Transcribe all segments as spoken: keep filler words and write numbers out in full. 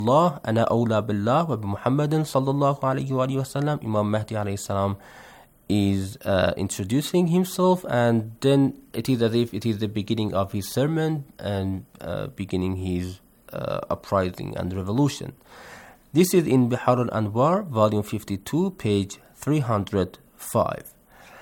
Allah ana awla billah wa bi Muhammadin sallallahu alayhi wa sallam. Imam Mahdi alayhi salam is uh, introducing himself, and then it is as if it is the beginning of his sermon and uh, beginning his uh, uprising and revolution. This is in Bihar al-Anwar, volume fifty-two, page three hundred five.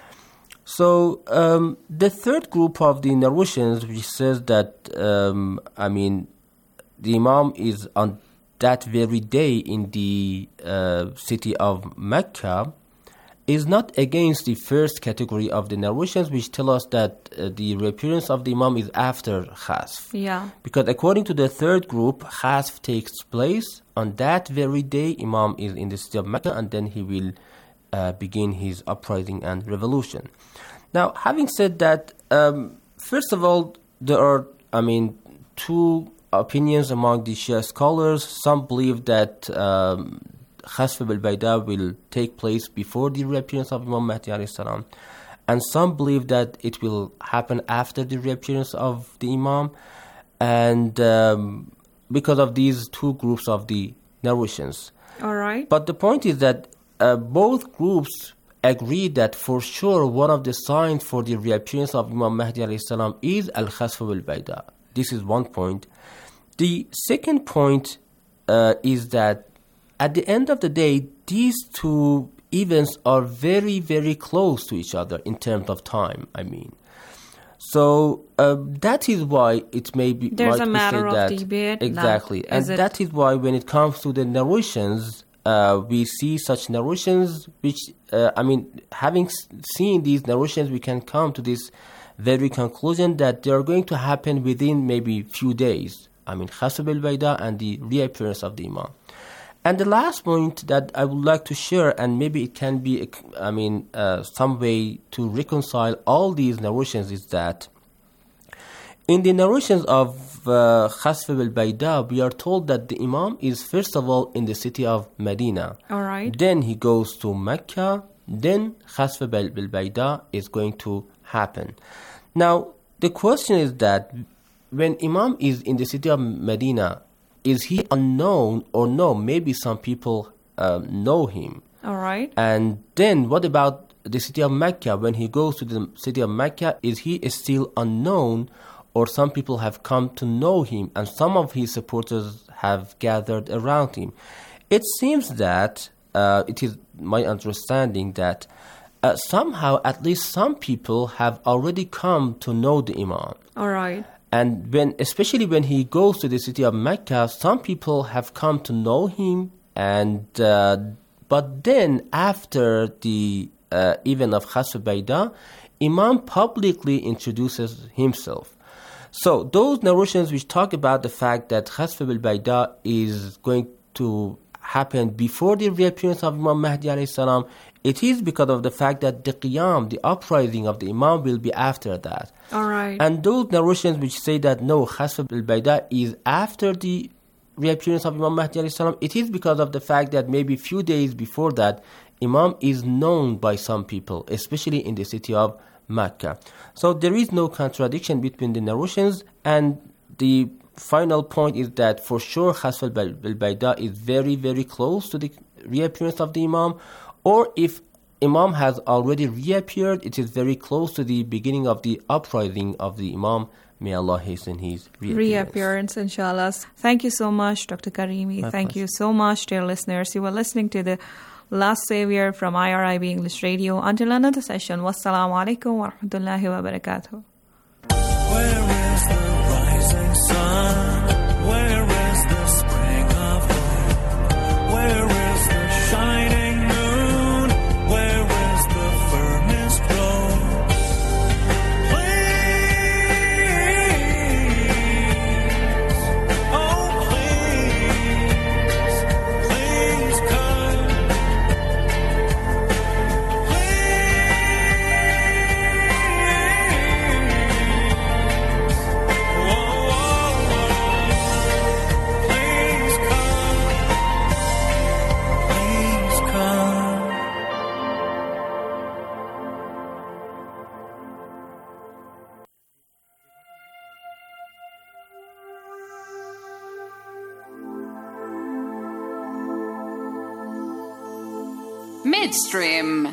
So um, the third group of the narrations, which says that, um, I mean, the Imam is on that very day in the uh, city of Mecca, is not against the first category of the narrations, which tell us that uh, the reappearance of the Imam is after Khasf. Yeah. Because according to the third group, Khasf takes place on that very day. Imam is in the city of Mecca, and then he will uh, begin his uprising and revolution. Now, having said that, um, first of all, there are, I mean, two opinions among the Shia scholars. Some believe that um, Khasf al-Bayda will take place before the reappearance of Imam Mahdi alayhi salam, and some believe that it will happen after the reappearance of the Imam, and um, because of these two groups of the narrations. All right. But the point is that uh, both groups agree that for sure one of the signs for the reappearance of Imam Mahdi alayhi salam is al-Khasf al-Bayda. This is one point. The second point uh, is that at the end of the day, these two events are very, very close to each other in terms of time, I mean. So uh, that is why it may be... There's might a be matter said of that, debate. Exactly. Now, and is it... that is why when it comes to the narrations, uh, we see such narrations which, uh, I mean, having s- seen these narrations, we can come to this very conclusion that they are going to happen within maybe few days. I mean, Khasf al-Bayda and the reappearance of the Imam. And the last point that I would like to share, and maybe it can be, I mean, uh, some way to reconcile all these narrations, is that in the narrations of uh, Khasf al-Bayda, we are told that the Imam is first of all in the city of Medina. All right. Then he goes to Mecca. Then Khasf al-Bayda is going to happen. Now, the question is that when Imam is in the city of Medina, is he unknown or no? Maybe some people uh, know him. All right. And then what about the city of Mecca? When he goes to the city of Mecca, is he still unknown, or some people have come to know him and some of his supporters have gathered around him? It seems that, uh, it is my understanding that uh, somehow at least some people have already come to know the Imam. All right. And when, especially when he goes to the city of Mecca, some people have come to know him. And uh, but then after the uh, event of Khasf al-Bayda, Imam publicly introduces himself. So those narrations which talk about the fact that Khasf al-Bayda is going to happen before the reappearance of Imam Mahdi alayhi salam, it is because of the fact that the Qiyam, the uprising of the Imam, will be after that. All right. And those narrations which say that no, Khasf al-Bayda is after the reappearance of Imam Mahdi alayhi salam, it is because of the fact that maybe few days before that, Imam is known by some people, especially in the city of Mecca. So there is no contradiction between the narrations, and the final point is that for sure Khasf al-Bayda is very, very close to the reappearance of the Imam, or if Imam has already reappeared, it is very close to the beginning of the uprising of the Imam. May Allah hasten his reappearance. Reappearance, inshallah. Thank you so much, Doctor Karimi. My Thank pleasure. you so much, dear listeners. You were listening to the Last Savior from I R I B English Radio. Until another session, wassalamu alaikum wa rahmatullahi wa barakatuh. Where is the rising sun? Where is the spring of hope? Where is the shining moon? Where is the firmest road? Please, oh please, please come. Please. Midstream.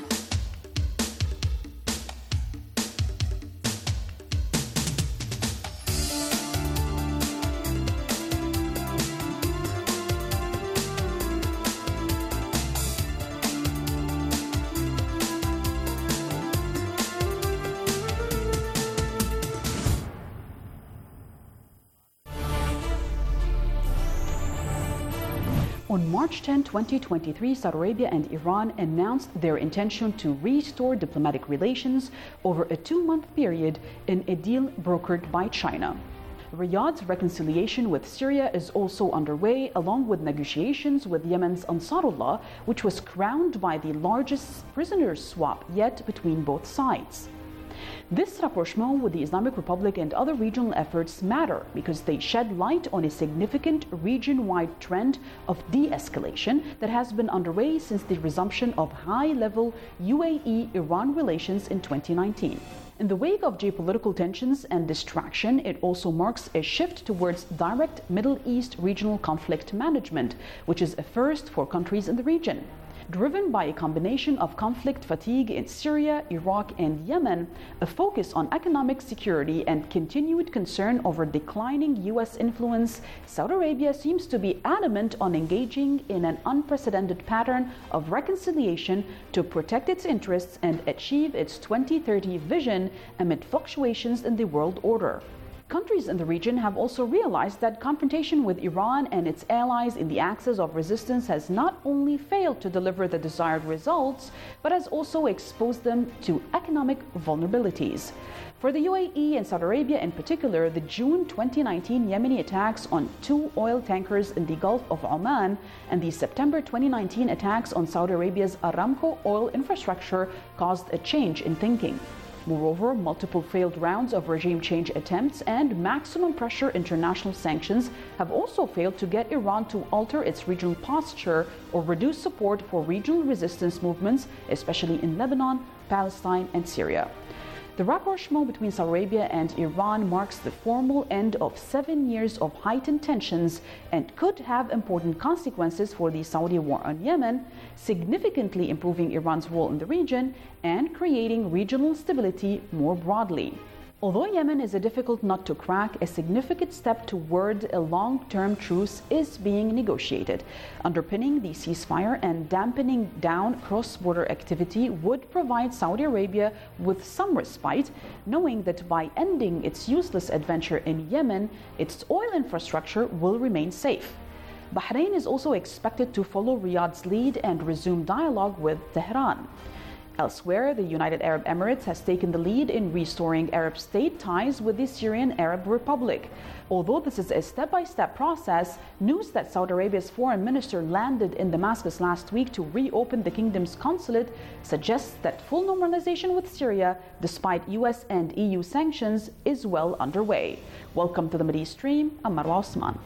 On March tenth, twenty twenty-three, Saudi Arabia and Iran announced their intention to restore diplomatic relations over a two-month period in a deal brokered by China. Riyadh's reconciliation with Syria is also underway, along with negotiations with Yemen's Ansarullah, which was crowned by the largest prisoner swap yet between both sides. This rapprochement with the Islamic Republic and other regional efforts matter because they shed light on a significant region-wide trend of de-escalation that has been underway since the resumption of high-level U A E-Iran relations in twenty nineteen. In the wake of geopolitical tensions and distraction, it also marks a shift towards direct Middle East regional conflict management, which is a first for countries in the region. Driven by a combination of conflict fatigue in Syria, Iraq, and Yemen, a focus on economic security, and continued concern over declining U S influence, Saudi Arabia seems to be adamant on engaging in an unprecedented pattern of reconciliation to protect its interests and achieve its twenty thirty vision amid fluctuations in the world order. Countries in the region have also realized that confrontation with Iran and its allies in the axis of resistance has not only failed to deliver the desired results, but has also exposed them to economic vulnerabilities. For the U A E and Saudi Arabia in particular, the June twenty nineteen Yemeni attacks on two oil tankers in the Gulf of Oman and the September twenty nineteen attacks on Saudi Arabia's Aramco oil infrastructure caused a change in thinking. Moreover, multiple failed rounds of regime change attempts and maximum pressure international sanctions have also failed to get Iran to alter its regional posture or reduce support for regional resistance movements, especially in Lebanon, Palestine, and Syria. The rapprochement between Saudi Arabia and Iran marks the formal end of seven years of heightened tensions and could have important consequences for the Saudi war on Yemen, significantly improving Iran's role in the region and creating regional stability more broadly. Although Yemen is a difficult nut to crack, a significant step toward a long-term truce is being negotiated. Underpinning the ceasefire and dampening down cross-border activity would provide Saudi Arabia with some respite, knowing that by ending its useless adventure in Yemen, its oil infrastructure will remain safe. Bahrain is also expected to follow Riyadh's lead and resume dialogue with Tehran. Elsewhere, the United Arab Emirates has taken the lead in restoring Arab state ties with the Syrian Arab Republic. Although this is a step-by-step process, news that Saudi Arabia's foreign minister landed in Damascus last week to reopen the kingdom's consulate suggests that full normalization with Syria, despite U S and E U sanctions, is well underway. Welcome to the Middle East Stream. I'm Marwa Osman.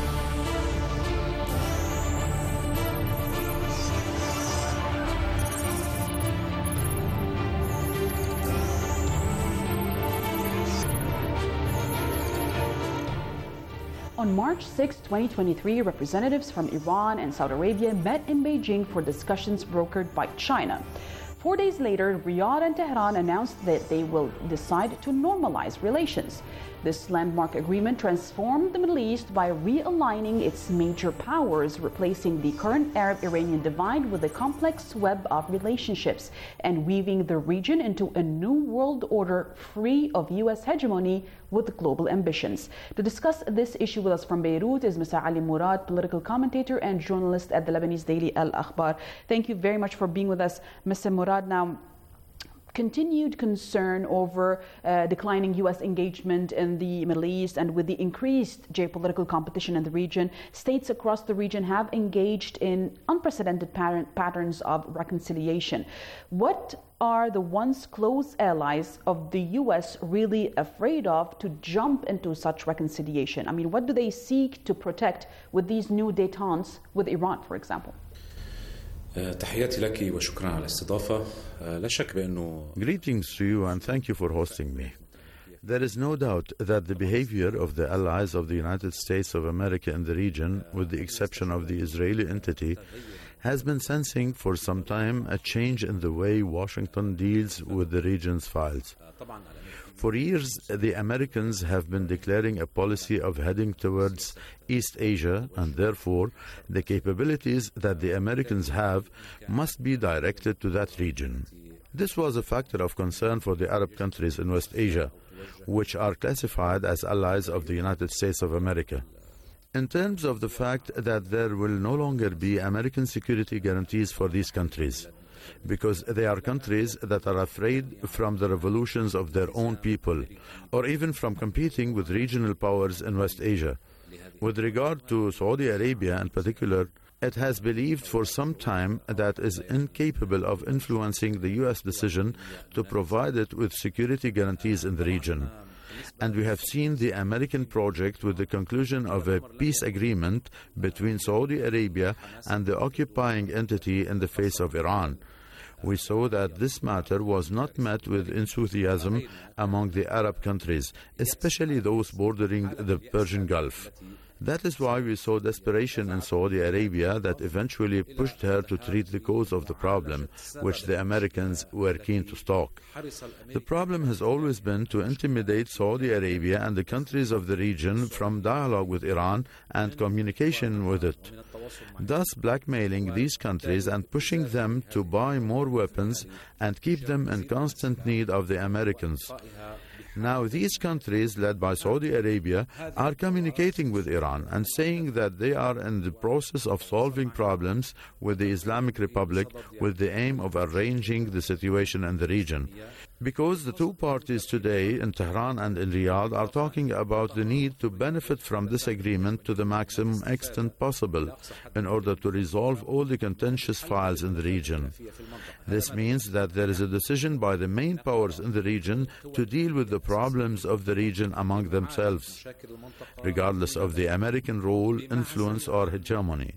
On March sixth, twenty twenty-three, representatives from Iran and Saudi Arabia met in Beijing for discussions brokered by China. Four days later, Riyadh and Tehran announced that they will decide to normalize relations. This landmark agreement transformed the Middle East by realigning its major powers, replacing the current Arab-Iranian divide with a complex web of relationships, and weaving the region into a new world order free of U S hegemony with global ambitions. To discuss this issue with us from Beirut is Mister Ali Murad, political commentator and journalist at the Lebanese daily Al Akhbar. Thank you very much for being with us, Mister Murad. Now, continued concern over uh, declining U S engagement in the Middle East and with the increased geopolitical competition in the region, states across the region have engaged in unprecedented pattern, patterns of reconciliation. What are the once close allies of the U S really afraid of to jump into such reconciliation? I mean, what do they seek to protect with these new détentes with Iran, for example? تحياتي لك وشكرا على الاستضافة. لا شك بأنه Greetings to you and thank you for hosting me. There is no doubt that the behavior of the allies of the United States of America in the region, with the exception of the Israeli entity, has been sensing for some time a change in the way Washington deals with the region's files. For years, the Americans have been declaring a policy of heading towards East Asia, and therefore the capabilities that the Americans have must be directed to that region. This was a factor of concern for the Arab countries in West Asia, which are classified as allies of the United States of America. In terms of the fact that there will no longer be American security guarantees for these countries, because they are countries that are afraid from the revolutions of their own people, or even from competing with regional powers in West Asia. With regard to Saudi Arabia in particular, it has believed for some time that it is incapable of influencing the U S decision to provide it with security guarantees in the region. And we have seen the American project with the conclusion of a peace agreement between Saudi Arabia and the occupying entity in the face of Iran. We saw that this matter was not met with enthusiasm among the Arab countries, especially those bordering the Persian Gulf. That is why we saw desperation in Saudi Arabia that eventually pushed her to treat the cause of the problem, which the Americans were keen to stalk. The problem has always been to intimidate Saudi Arabia and the countries of the region from dialogue with Iran and communication with it, thus blackmailing these countries and pushing them to buy more weapons and keep them in constant need of the Americans. Now, these countries, led by Saudi Arabia, are communicating with Iran and saying that they are in the process of solving problems with the Islamic Republic with the aim of arranging the situation in the region. Because the two parties today in Tehran and in Riyadh are talking about the need to benefit from this agreement to the maximum extent possible in order to resolve all the contentious files in the region. This means that there is a decision by the main powers in the region to deal with the problems of the region among themselves, regardless of the American role, influence or hegemony.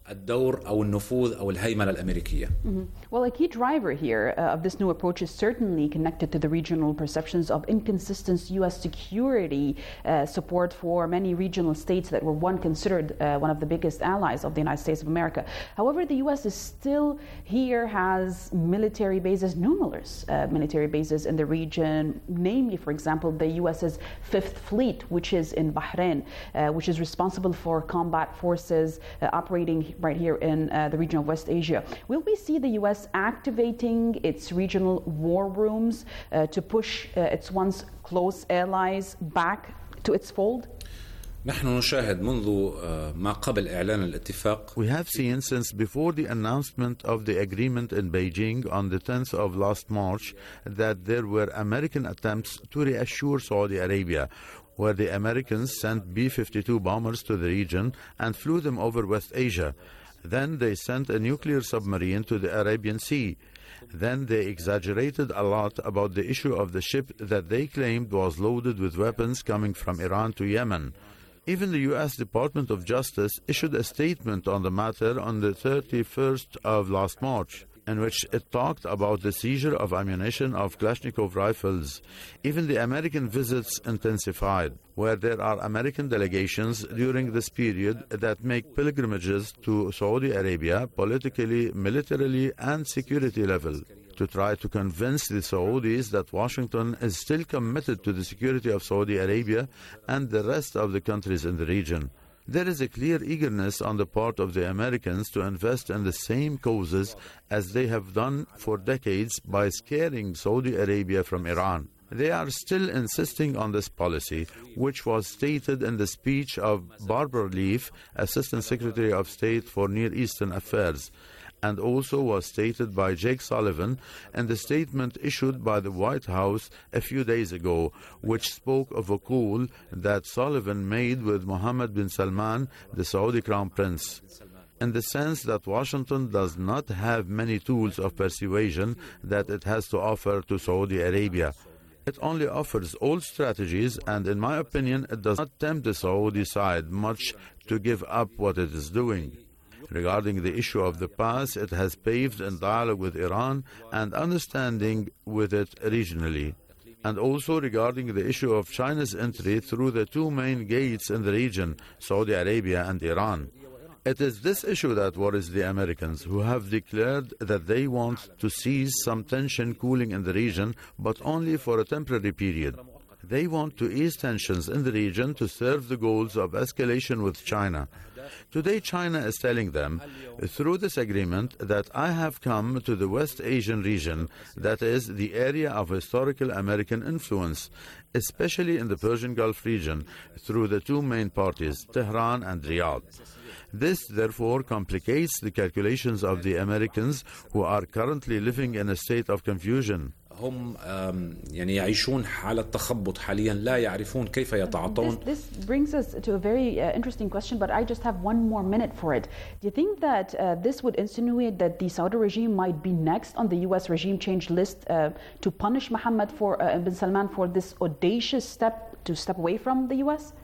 Mm-hmm. Well, a key driver here uh, of this new approach is certainly connected to the regional perceptions of inconsistent U S security uh, support for many regional states that were one considered uh, one of the biggest allies of the United States of America. However, the U S is still here, has military bases, numerous uh, military bases in the region, namely, for example, the US's Fifth Fleet, which is in Bahrain, uh, which is responsible for combat forces uh, operating right here in uh, the region of West Asia. Will we see the U S activating its regional war rooms uh, to push uh, its once close allies back to its fold? نحن نشاهد منذ ما قبل إعلان الاتفاق. We have seen since before the announcement of the agreement in Beijing on the tenth of last March that there were American attempts to reassure Saudi Arabia, where the Americans sent B fifty-two bombers to the region and flew them over West Asia. Then they sent a nuclear submarine to the Arabian Sea. Then they exaggerated a lot about the issue of the ship that they claimed was loaded with weapons coming from Iran to Yemen. Even the U S Department of Justice issued a statement on the matter on the thirty-first of last March, in which it talked about the seizure of ammunition of Kalashnikov rifles. Even the American visits intensified, where there are American delegations during this period that make pilgrimages to Saudi Arabia politically, militarily, and security level, to try to convince the Saudis that Washington is still committed to the security of Saudi Arabia and the rest of the countries in the region. There is a clear eagerness on the part of the Americans to invest in the same causes as they have done for decades by scaring Saudi Arabia from Iran. They are still insisting on this policy, which was stated in the speech of Barbara Leaf, Assistant Secretary of State for Near Eastern Affairs, and also was stated by Jake Sullivan in the statement issued by the White House a few days ago, which spoke of a call that Sullivan made with Mohammed bin Salman, the Saudi Crown Prince, in the sense that Washington does not have many tools of persuasion that it has to offer to Saudi Arabia. It only offers old strategies, and in my opinion, it does not tempt the Saudi side much to give up what it is doing. Regarding the issue of the past, it has paved in dialogue with Iran and understanding with it regionally. And also regarding the issue of China's entry through the two main gates in the region, Saudi Arabia and Iran. It is this issue that worries the Americans, who have declared that they want to see some tension cooling in the region, but only for a temporary period. They want to ease tensions in the region to serve the goals of escalation with China. Today, China is telling them, through this agreement, that I have come to the West Asian region, that is, the area of historical American influence, especially in the Persian Gulf region, through the two main parties, Tehran and Riyadh. This, therefore, complicates the calculations of the Americans, who are currently living in a state of confusion. هم يعني يعيشون حالة تخبط حاليا لا يعرفون كيف يتعاطون. This, this brings us to a very uh, interesting question, but I just have one more minute for it. Do you think that uh, this would insinuate that the Saudi regime might be next on the U S regime change list uh, to punish Mohammed for uh, bin Salman for this audacious step to step away from the U S?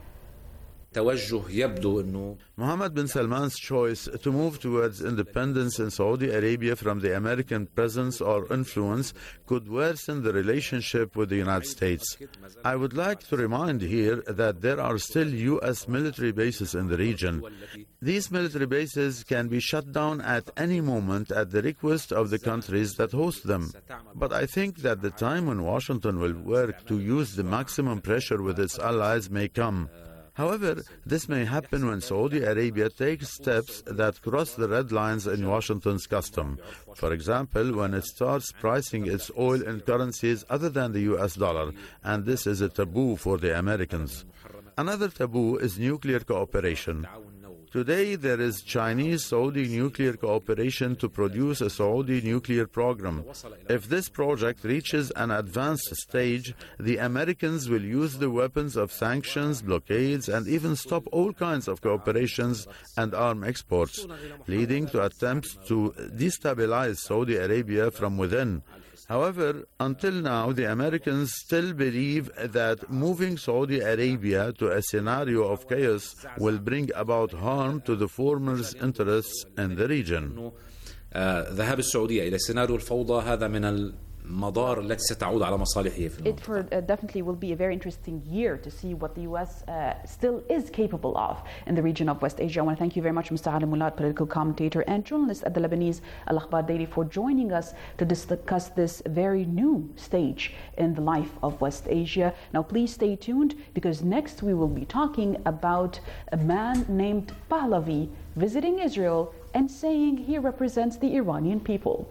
توجه يبدو أنه Mohammed bin Salman's choice to move towards independence in Saudi Arabia from the American presence or influence could worsen the relationship with the United States. I would like to remind here that there are still U S military bases in the region. These military bases can be shut down at any moment at the request of the countries that host them. But I think that the time when Washington will work to use the maximum pressure with its allies may come. However, this may happen when Saudi Arabia takes steps that cross the red lines in Washington's custom. For example, when it starts pricing its oil in currencies other than the U S dollar, and this is a taboo for the Americans. Another taboo is nuclear cooperation. Today, there is Chinese-Saudi nuclear cooperation to produce a Saudi nuclear program. If this project reaches an advanced stage, the Americans will use the weapons of sanctions, blockades, and even stop all kinds of cooperations and arm exports, leading to attempts to destabilize Saudi Arabia from within. However, until now, the Americans still believe that moving Saudi Arabia to a scenario of chaos will bring about harm to the former's interests in the region. ذهاب السعودية إلى سيناريو الفوضى هذا من المضار التي ستعود على مصالحه في It for, uh, definitely will be a very interesting year to see what the U S uh, still is capable of in the region of West Asia. I want to thank you very much, Mister Ali Mulad, political commentator and journalist at the Lebanese Al Akhbar Daily, for joining us to discuss this very new stage in the life of West Asia. Now, please stay tuned, because next we will be talking about a man named Pahlavi visiting Israel and saying he represents the Iranian people.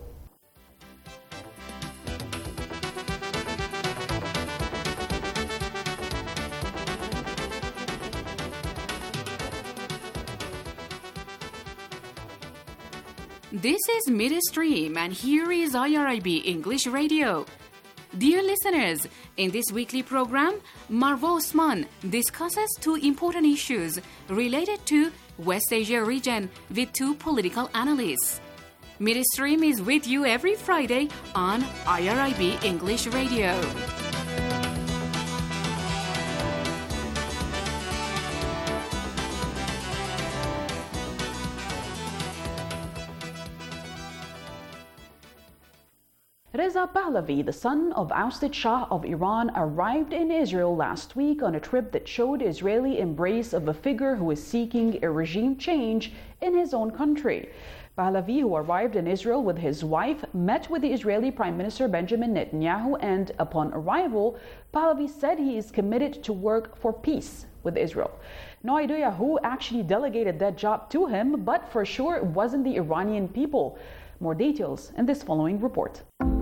This is Midstream, and here is I R I B English Radio. Dear listeners, in this weekly program, Marwa Osman discusses two important issues related to West Asia region with two political analysts. Midstream is with you every Friday on I R I B English Radio. Reza Pahlavi, the son of ousted Shah of Iran, arrived in Israel last week on a trip that showed Israeli embrace of a figure who is seeking a regime change in his own country. Pahlavi, who arrived in Israel with his wife, met with the Israeli Prime Minister Benjamin Netanyahu, and upon arrival, Pahlavi said he is committed to work for peace with Israel. No idea who actually delegated that job to him, but for sure it wasn't the Iranian people. More details in this following report.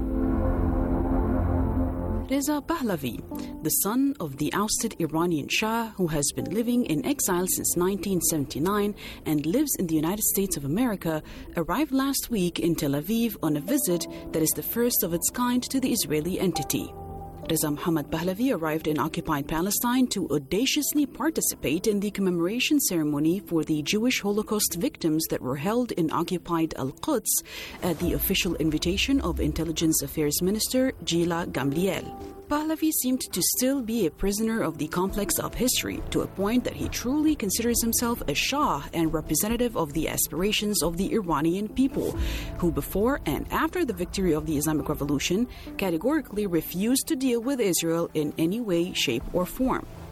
Reza Pahlavi, the son of the ousted Iranian Shah, who has been living in exile since nineteen seventy-nine and lives in the United States of America, arrived last week in Tel Aviv on a visit that is the first of its kind to the Israeli entity. Reza Mohammad Pahlavi arrived in occupied Palestine to audaciously participate in the commemoration ceremony for the Jewish Holocaust victims that were held in occupied Al-Quds at the official invitation of Intelligence Affairs Minister Gila Gamliel. Pahlavi seemed to still be a prisoner of the complex of history, to a point that he truly considers himself a Shah and representative of the aspirations of the Iranian people, who before and after the victory of the Islamic Revolution categorically refused to deal with Israel in any way, shape, or form.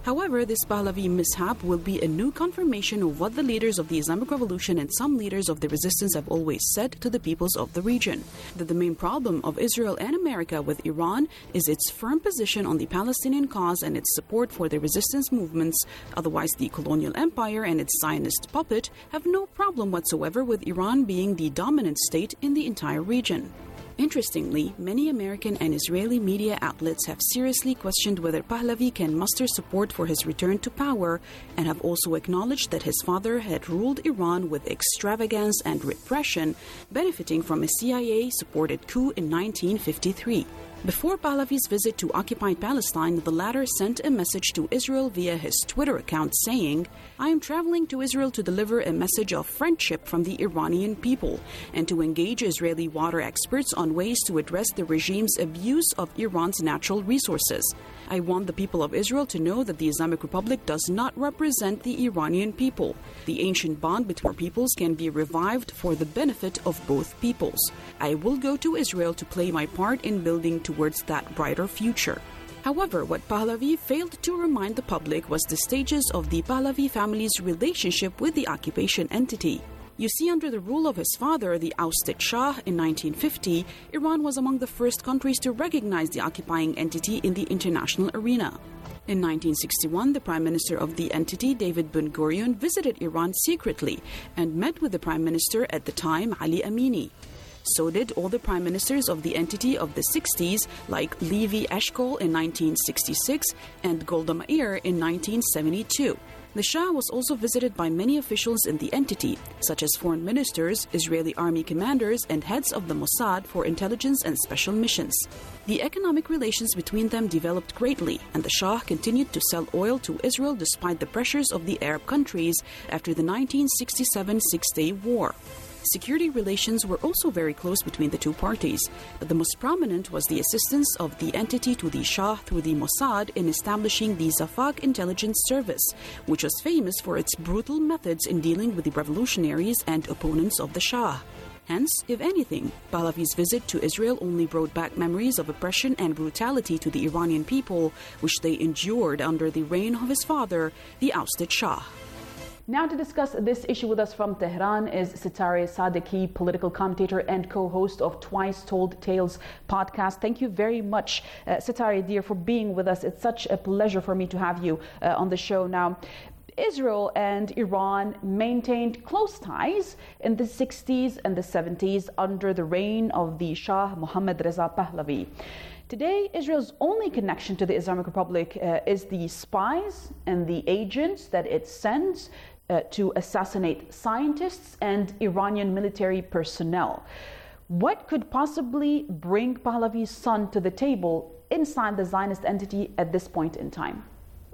However, this Pahlavi mishap will be a new confirmation of what the leaders of the Islamic Revolution and some leaders of the resistance have always said to the peoples of the region, that the main problem of Israel and America with Iran is its firm position on the Palestinian cause and its support for the resistance movements. Otherwise, the colonial empire and its Zionist puppet have no problem whatsoever with Iran being the dominant state in the entire region. Interestingly, many American and Israeli media outlets have seriously questioned whether Pahlavi can muster support for his return to power and have also acknowledged that his father had ruled Iran with extravagance and repression, benefiting from a C I A-supported coup in nineteen fifty-three. Before Pahlavi's visit to occupied Palestine, the latter sent a message to Israel via his Twitter account saying, "I am traveling to Israel to deliver a message of friendship from the Iranian people and to engage Israeli water experts on ways to address the regime's abuse of Iran's natural resources. I want the people of Israel to know that the Islamic Republic does not represent the Iranian people. The ancient bond between peoples can be revived for the benefit of both peoples. I will go to Israel to play my part in building towards that brighter future." However, what Pahlavi failed to remind the public was the stages of the Pahlavi family's relationship with the occupation entity. You see, under the rule of his father, the ousted Shah, in nineteen fifty, Iran was among the first countries to recognize the occupying entity in the international arena. In nineteen sixty-one, the Prime Minister of the entity, David Ben Gurion, visited Iran secretly and met with the Prime Minister at the time, Ali Amini. So did all the prime ministers of the entity of the sixties, like Levi Eshkol in nineteen sixty-six and Golda Meir in nineteen seventy-two. The Shah was also visited by many officials in the entity, such as foreign ministers, Israeli army commanders, and heads of the Mossad for intelligence and special missions. The economic relations between them developed greatly, and the Shah continued to sell oil to Israel despite the pressures of the Arab countries after the nineteen sixty-seven Six-Day War. Security relations were also very close between the two parties, but the most prominent was the assistance of the entity to the Shah through the Mossad in establishing the Zafak intelligence service, which was famous for its brutal methods in dealing with the revolutionaries and opponents of the Shah. Hence, if anything, Pahlavi's visit to Israel only brought back memories of oppression and brutality to the Iranian people, which they endured under the reign of his father, the ousted Shah. Now to discuss this issue with us from Tehran is Sitare Sadeghi, political commentator and co-host of Twice Told Tales podcast. Thank you very much, uh, Sitare, dear, for being with us. It's such a pleasure for me to have you uh, on the show now. Israel and Iran maintained close ties in the sixties and the seventies under the reign of the Shah Mohammad Reza Pahlavi. Today, Israel's only connection to the Islamic Republic uh, is the spies and the agents that it sends uh, to assassinate scientists and Iranian military personnel. What could possibly bring Pahlavi's son to the table inside the Zionist entity at this point in time?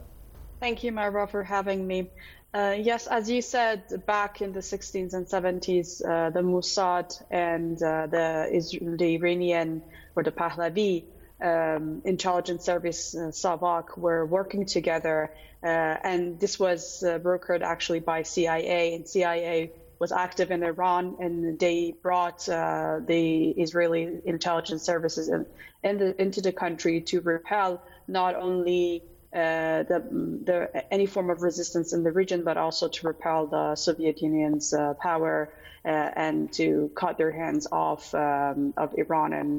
Thank you, Marwa, for having me. Uh, yes, as you said, back in the sixties and seventies, uh, the Mossad and uh, the, Israel, the Iranian or the Pahlavi um, intelligence service, uh, Savak, were working together. Uh, and this was uh, brokered actually by C I A, and C I A was active in Iran, and they brought uh, the Israeli intelligence services in, in the, into the country to repel not only Uh, the, the, any form of resistance in the region, but also to repel the Soviet Union's uh, power uh, and to cut their hands off um, of Iran and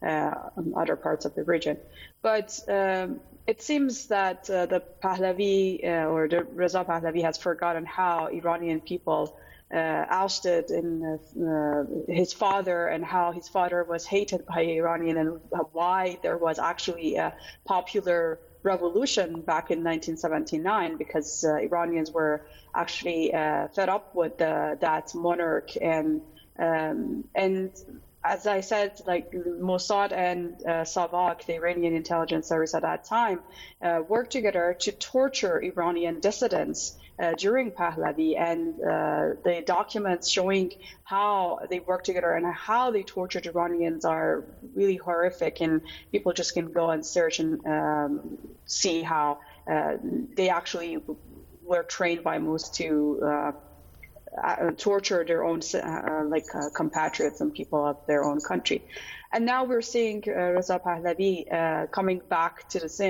uh, other parts of the region. But um, it seems that uh, the Pahlavi uh, or the Reza Pahlavi has forgotten how Iranian people uh, ousted in, uh, his father and how his father was hated by Iranian and why there was actually a popular revolution back in nineteen seventy-nine, because uh, Iranians were actually uh, fed up with uh, that monarch, and um, and as I said, like Mossad and uh, Savak, the Iranian intelligence service at that time, uh, worked together to torture Iranian dissidents uh, during Pahlavi, and uh, the documents showing how they worked together and how they tortured Iranians are really horrific, and people just can go and search and um, see how uh, they actually were trained by Moss to uh, Uh, torture their own uh, like uh, compatriots and people of their own country. And now we're seeing uh, Reza Pahlavi uh, coming back to the scene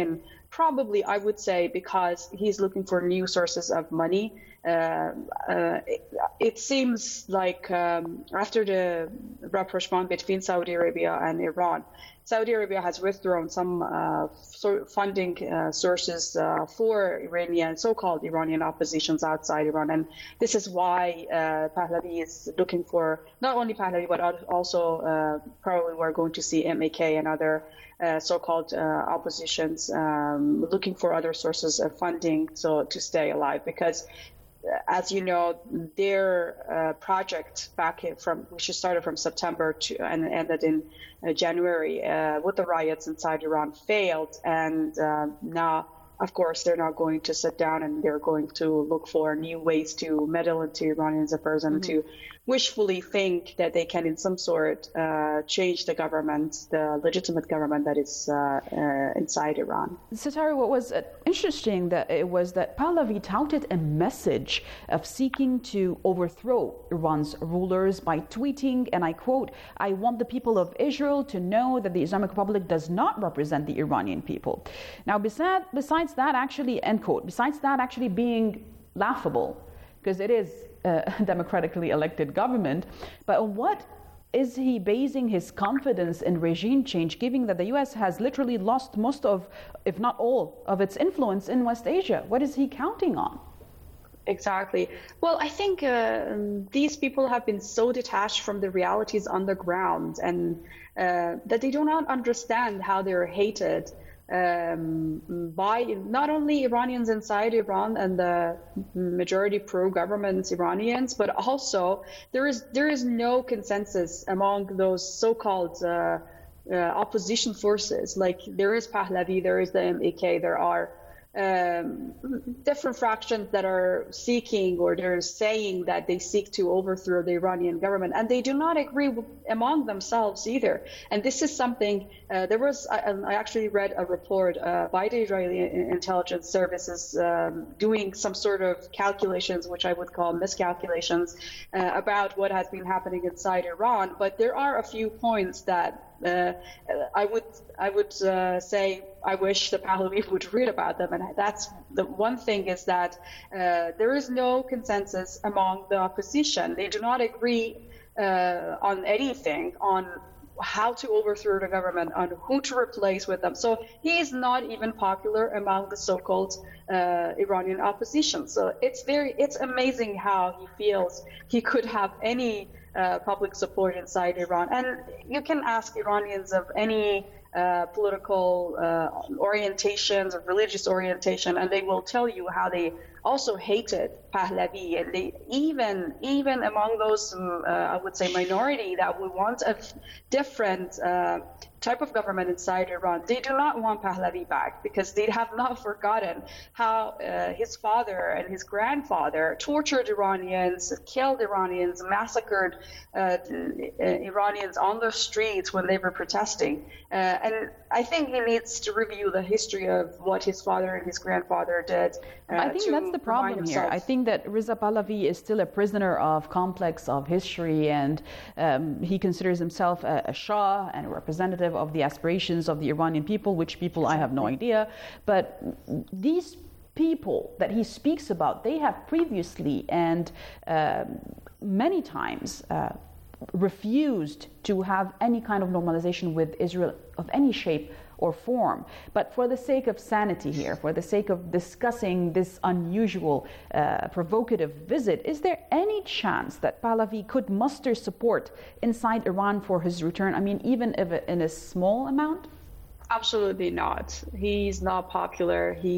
probably, I would say, because he's looking for new sources of money. Uh, uh, it, it seems like um, after the rapprochement between Saudi Arabia and Iran, Saudi Arabia has withdrawn some uh, so funding uh, sources uh, for Iranian, so-called Iranian oppositions outside Iran. And this is why uh, Pahlavi is looking for, not only Pahlavi, but also uh, probably we're going to see M A K and other uh, so-called uh, oppositions um, looking for other sources of funding so to stay alive. Because as you know, their uh, project back from, which started from September to and ended in uh, January uh, with the riots inside Iran, failed. And uh, now, of course, they're not going to sit down and they're going to look for new ways to meddle into Iranians' affairs and mm-hmm. to wishfully think that they can in some sort uh, change the government, the legitimate government that is uh, uh, inside Iran. Satari, what was interesting that it was that Pahlavi touted a message of seeking to overthrow Iran's rulers by tweeting, and I quote, "I want the people of Israel to know that the Islamic Republic does not represent the Iranian people." Now, besides, besides that actually, end quote, besides that actually being laughable, because it is a democratically elected government, but on what is he basing his confidence in regime change, given that the U S has literally lost most of, if not all, of its influence in West Asia? What is he counting on? Exactly. Well, I think uh, these people have been so detached from the realities on the ground and uh, that they do not understand how they're hated Um, by not only Iranians inside Iran and the majority pro-government Iranians, but also there is there is no consensus among those so-called uh, uh, opposition forces. Like there is Pahlavi, there is the M A K, there are um, different fractions that are seeking or they're saying that they seek to overthrow the Iranian government, and they do not agree among themselves either. And this is something, uh, there was, I, I actually read a report uh, by the Israeli intelligence services um, doing some sort of calculations, which I would call miscalculations, uh, about what has been happening inside Iran. But there are a few points that Uh, I would I would uh, say I wish the Pahlavi would read about them, and that's the one thing is that uh, there is no consensus among the opposition. They do not agree uh, on anything, on how to overthrow the government, on who to replace with them. So he is not even popular among the so-called uh, Iranian opposition. So it's very it's amazing how he feels he could have any Uh, public support inside Iran. And you can ask Iranians of any uh, political uh, orientations or religious orientation, and they will tell you how they also hated Pahlavi. And they even even among those, um, uh, I would say, minority that would want a different uh, type of government inside Iran, they do not want Pahlavi back because they have not forgotten how uh, his father and his grandfather tortured Iranians, killed Iranians, massacred uh, Iranians on the streets when they were protesting. Uh, and I think he needs to review the history of what his father and his grandfather did. Uh, I think that's the problem here. I think that Reza Pahlavi is still a prisoner of complex of history, and um, he considers himself a, a Shah and a representative of the aspirations of the Iranian people, which people I have no idea. But these people that he speaks about, they have previously and uh, many times uh, refused to have any kind of normalization with Israel of any shape or form. But for the sake of sanity here, for the sake of discussing this unusual, uh, provocative visit, is there any chance that Pahlavi could muster support inside Iran for his return? I mean, even if in a small amount? Absolutely not. He's not popular. He,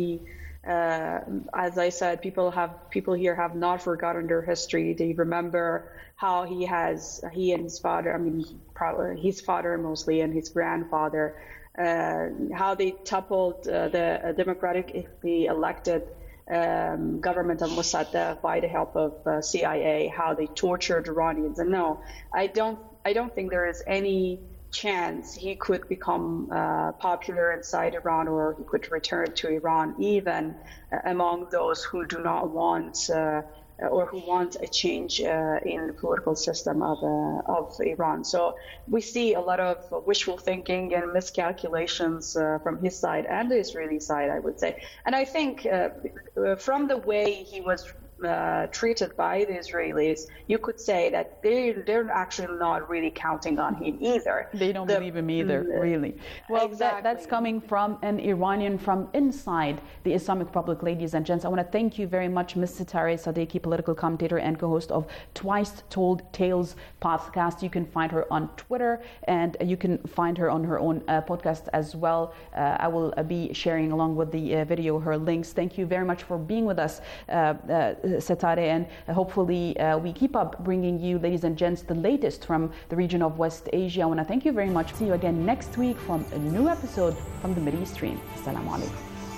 uh, as I said, people have people here have not forgotten their history. They remember how he has, he and his father, I mean, probably his father mostly, and his grandfather, Uh, how they toppled uh, the uh, democratically elected um, government of Mossadegh by the help of uh, C I A, how they tortured Iranians. And no, I don't. I don't think there is any chance he could become uh, popular inside Iran, or he could return to Iran, even uh, among those who do not want uh, or who want a change uh, in the political system of uh, of Iran. So we see a lot of wishful thinking and miscalculations uh, from his side and the Israeli side, I would say. And I think uh, from the way he was Uh, treated by the Israelis, you could say that they, they're actually not really counting on him either. They don't the, believe him either, mm, really. Well, exactly. that, that's coming from an Iranian from inside the Islamic Republic. Ladies and gents, I want to thank you very much, Miz Setareh Sadeghi, political commentator and co-host of Twice Told Tales podcast. You can find her on Twitter, and you can find her on her own uh, podcast as well. Uh, I will uh, be sharing along with the uh, video her links. Thank you very much for being with us, uh, uh, Setareh, and hopefully uh, we keep up bringing you, ladies and gents, the latest from the region of West Asia. I want to thank you very much. See you again next week from a new episode from the Mideast Stream. Assalamu alaikum.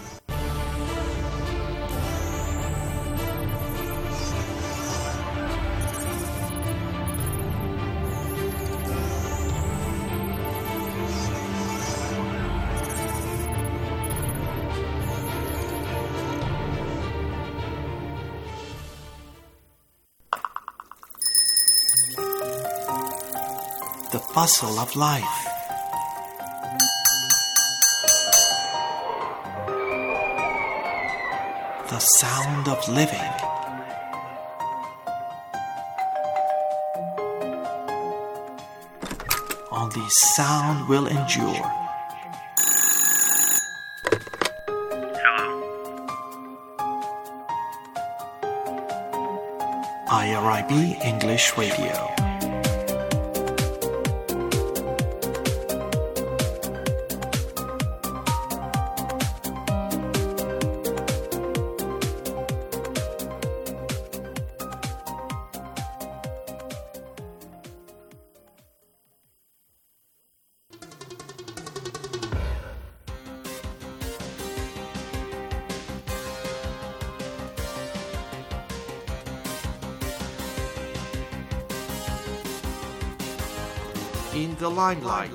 The bustle of life. The sound of living. Only sound will endure. Hello. I R I B English Radio. In the limelight.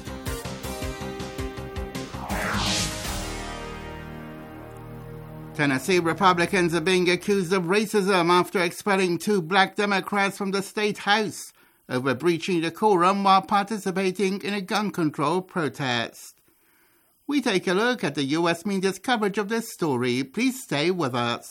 Tennessee Republicans are being accused of racism after expelling two black Democrats from the state house over breaching decorum while participating in a gun control protest. We take a look at the U S media's coverage of this story. Please stay with us.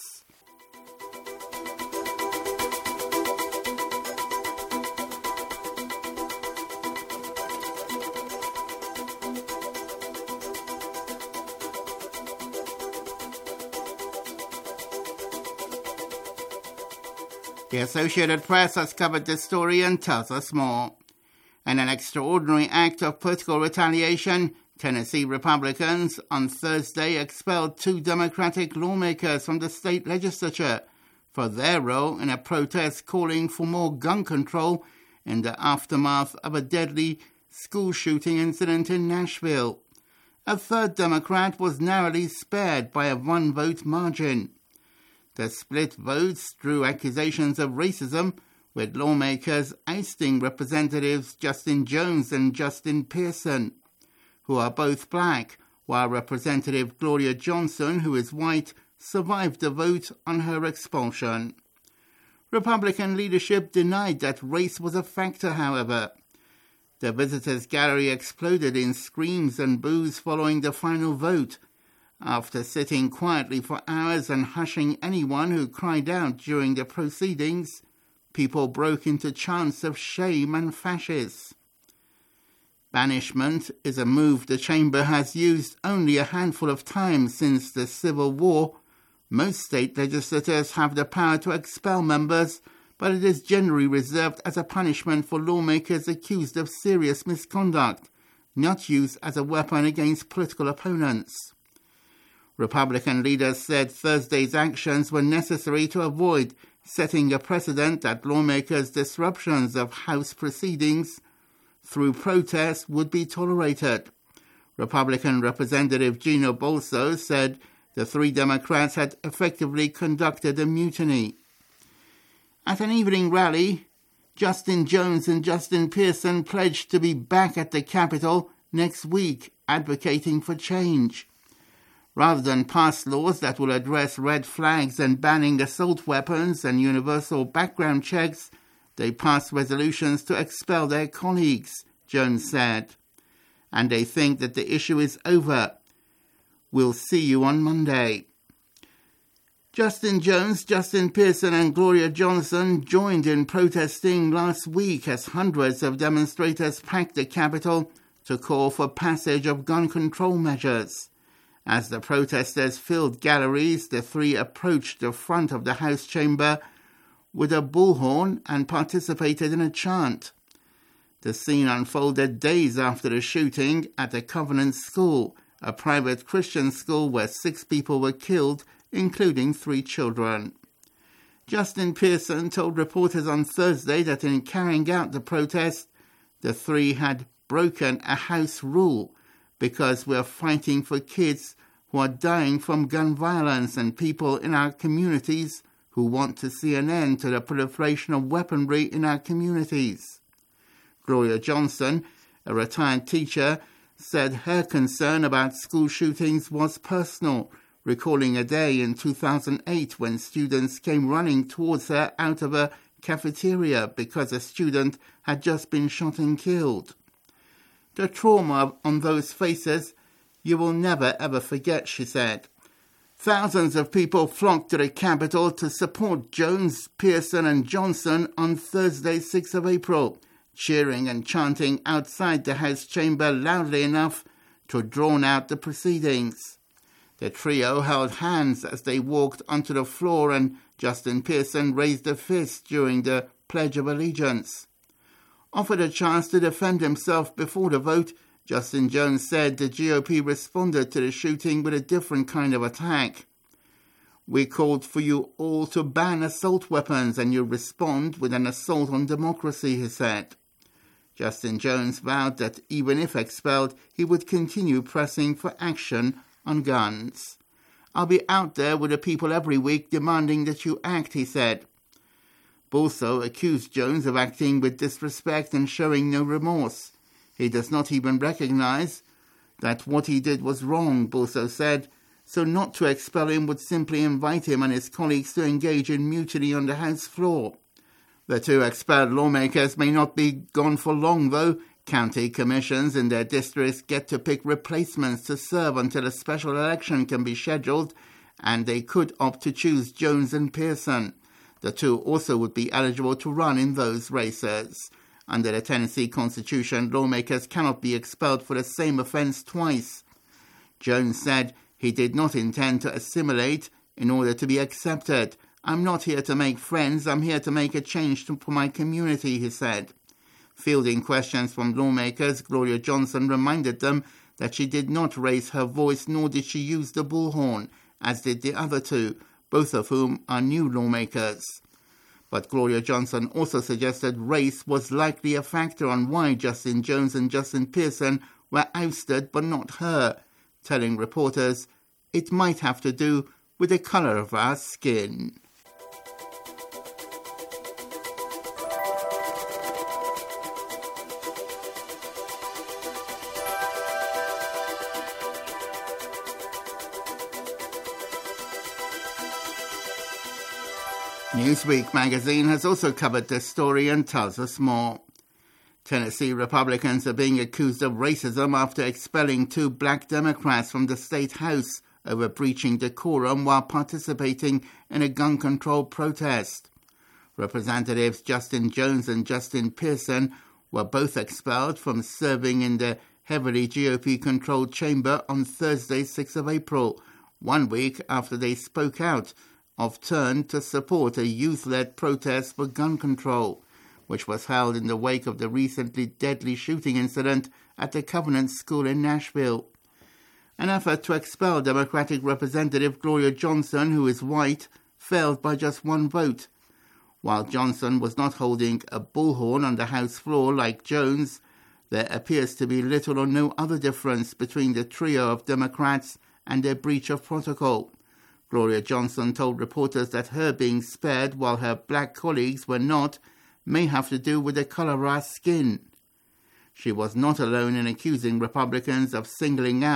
The Associated Press has covered this story and tells us more. In an extraordinary act of political retaliation, Tennessee Republicans on Thursday expelled two Democratic lawmakers from the state legislature for their role in a protest calling for more gun control in the aftermath of a deadly school shooting incident in Nashville. A third Democrat was narrowly spared by a one-vote margin. The split votes drew accusations of racism, with lawmakers ousting Representatives Justin Jones and Justin Pearson, who are both black, while Representative Gloria Johnson, who is white, survived the vote on her expulsion. Republican leadership denied that race was a factor, however. The visitors' gallery exploded in screams and boos following the final vote, after sitting quietly for hours and hushing anyone who cried out during the proceedings. People broke into chants of shame and fascists. Banishment is a move the chamber has used only a handful of times since the Civil War. Most state legislators have the power to expel members, but it is generally reserved as a punishment for lawmakers accused of serious misconduct, not used as a weapon against political opponents. Republican leaders said Thursday's actions were necessary to avoid setting a precedent that lawmakers' disruptions of House proceedings through protest would be tolerated. Republican Representative Gino Bolso said the three Democrats had effectively conducted a mutiny. At an evening rally, Justin Jones and Justin Pearson pledged to be back at the Capitol next week, advocating for change. Rather than pass laws that will address red flags and banning assault weapons and universal background checks, they passed resolutions to expel their colleagues, Jones said. And they think that the issue is over. We'll see you on Monday. Justin Jones, Justin Pearson and Gloria Johnson joined in protesting last week as hundreds of demonstrators packed the Capitol to call for passage of gun control measures. As the protesters filled galleries, the three approached the front of the House chamber with a bullhorn and participated in a chant. The scene unfolded days after the shooting at the Covenant School, a private Christian school where six people were killed, including three children. Justin Pearson told reporters on Thursday that in carrying out the protest, the three had broken a house rule because we're fighting for kids who are dying from gun violence and people in our communities who want to see an end to the proliferation of weaponry in our communities. Gloria Johnson, a retired teacher, said her concern about school shootings was personal, recalling a day in two thousand eight when students came running towards her out of a cafeteria because a student had just been shot and killed. The trauma on those faces you will never ever forget, she said. Thousands of people flocked to the Capitol to support Jones, Pearson and Johnson on Thursday, sixth of April, cheering and chanting outside the House chamber loudly enough to drown out the proceedings. The trio held hands as they walked onto the floor and Justin Pearson raised a fist during the Pledge of Allegiance. Offered a chance to defend himself before the vote, Justin Jones said the G O P responded to the shooting with a different kind of attack. We called for you all to ban assault weapons and you respond with an assault on democracy, he said. Justin Jones vowed that even if expelled, he would continue pressing for action on guns. I'll be out there with the people every week demanding that you act, he said. Bulso accused Jones of acting with disrespect and showing no remorse. He does not even recognize that what he did was wrong, Bulso said, so not to expel him would simply invite him and his colleagues to engage in mutiny on the House floor. The two expelled lawmakers may not be gone for long, though. County commissions in their districts get to pick replacements to serve until a special election can be scheduled, and they could opt to choose Jones and Pearson. The two also would be eligible to run in those races. Under the Tennessee Constitution, lawmakers cannot be expelled for the same offense twice. Jones said he did not intend to assimilate in order to be accepted. I'm not here to make friends, I'm here to make a change to, for my community, he said. Fielding questions from lawmakers, Gloria Johnson reminded them that she did not raise her voice nor did she use the bullhorn, as did the other two, both of whom are new lawmakers. But Gloria Johnson also suggested race was likely a factor on why Justin Jones and Justin Pearson were ousted but not her, telling reporters it might have to do with the colour of our skin. Newsweek magazine has also covered this story and tells us more. Tennessee Republicans are being accused of racism after expelling two black Democrats from the state house over breaching decorum while participating in a gun control protest. Representatives Justin Jones and Justin Pearson were both expelled from serving in the heavily G O P-controlled chamber on Thursday, sixth of April, one week after they spoke out of turn to support a youth-led protest for gun control, which was held in the wake of the recently deadly shooting incident at the Covenant School in Nashville. An effort to expel Democratic Representative Gloria Johnson, who is white, failed by just one vote. While Johnson was not holding a bullhorn on the House floor like Jones, there appears to be little or no other difference between the trio of Democrats and their breach of protocol. Gloria Johnson told reporters that her being spared while her black colleagues were not may have to do with the colour of our skin. She was not alone in accusing Republicans of singling out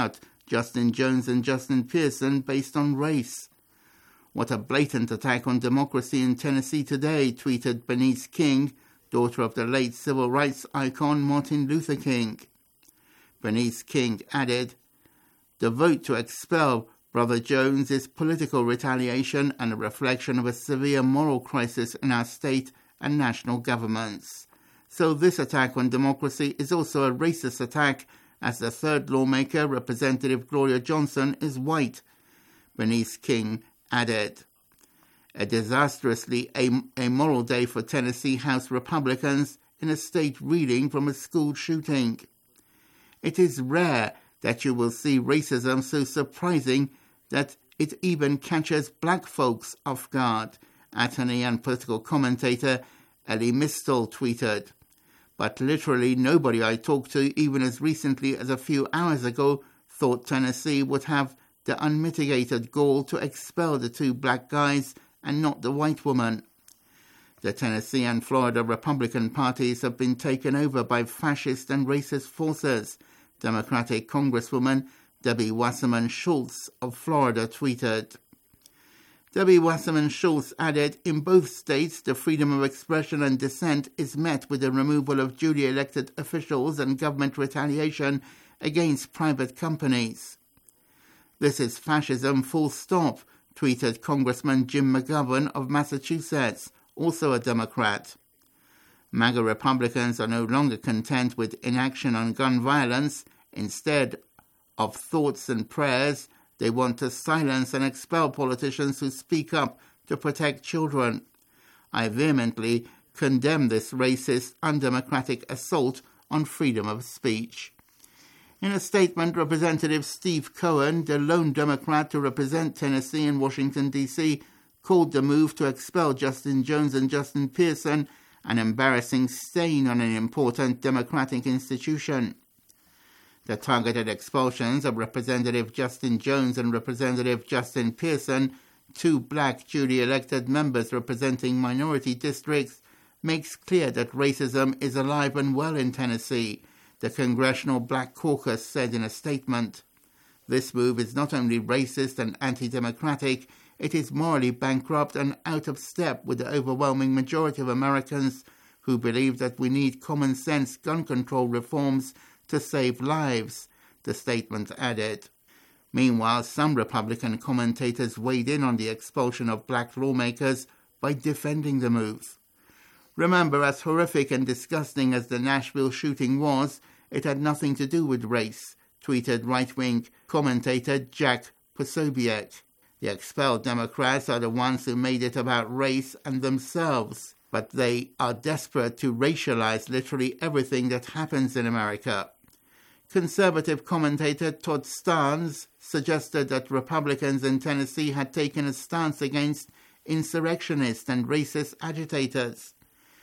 Justin Jones and Justin Pearson based on race. What a blatant attack on democracy in Tennessee today, tweeted Bernice King, daughter of the late civil rights icon Martin Luther King. Bernice King added, "The vote to expel Brother Jones is political retaliation and a reflection of a severe moral crisis in our state and national governments. So this attack on democracy is also a racist attack, as the third lawmaker, Representative Gloria Johnson, is white," Bernice King added. A disastrously amoral day for Tennessee House Republicans in a state reeling from a school shooting. It is rare that you will see racism so surprising that it even catches black folks off guard, attorney and political commentator Ellie Mistel tweeted. But literally nobody I talked to, even as recently as a few hours ago, thought Tennessee would have the unmitigated gall to expel the two black guys and not the white woman. The Tennessee and Florida Republican parties have been taken over by fascist and racist forces, Democratic Congresswoman Debbie Wasserman Schultz of Florida tweeted. Debbie Wasserman Schultz added, "In both states, the freedom of expression and dissent is met with the removal of duly elected officials and government retaliation against private companies." "This is fascism full stop," tweeted Congressman Jim McGovern of Massachusetts, also a Democrat. MAGA Republicans are no longer content with inaction on gun violence. Instead of thoughts and prayers, they want to silence and expel politicians who speak up to protect children. I vehemently condemn this racist, undemocratic assault on freedom of speech. In a statement, Representative Steve Cohen, the lone Democrat to represent Tennessee in Washington, D C, called the move to expel Justin Jones and Justin Pearson an embarrassing stain on an important democratic institution. The targeted expulsions of Representative Justin Jones and Representative Justin Pearson, two black duly elected members representing minority districts, makes clear that racism is alive and well in Tennessee, the Congressional Black Caucus said in a statement. This move is not only racist and anti-democratic, it is morally bankrupt and out of step with the overwhelming majority of Americans who believe that we need common-sense gun control reforms to save lives, the statement added. Meanwhile, some Republican commentators weighed in on the expulsion of black lawmakers by defending the move. Remember, as horrific and disgusting as the Nashville shooting was, it had nothing to do with race, tweeted right-wing commentator Jack Posobiec. The expelled Democrats are the ones who made it about race and themselves, but they are desperate to racialize literally everything that happens in America. Conservative commentator Todd Starnes suggested that Republicans in Tennessee had taken a stance against insurrectionists and racist agitators.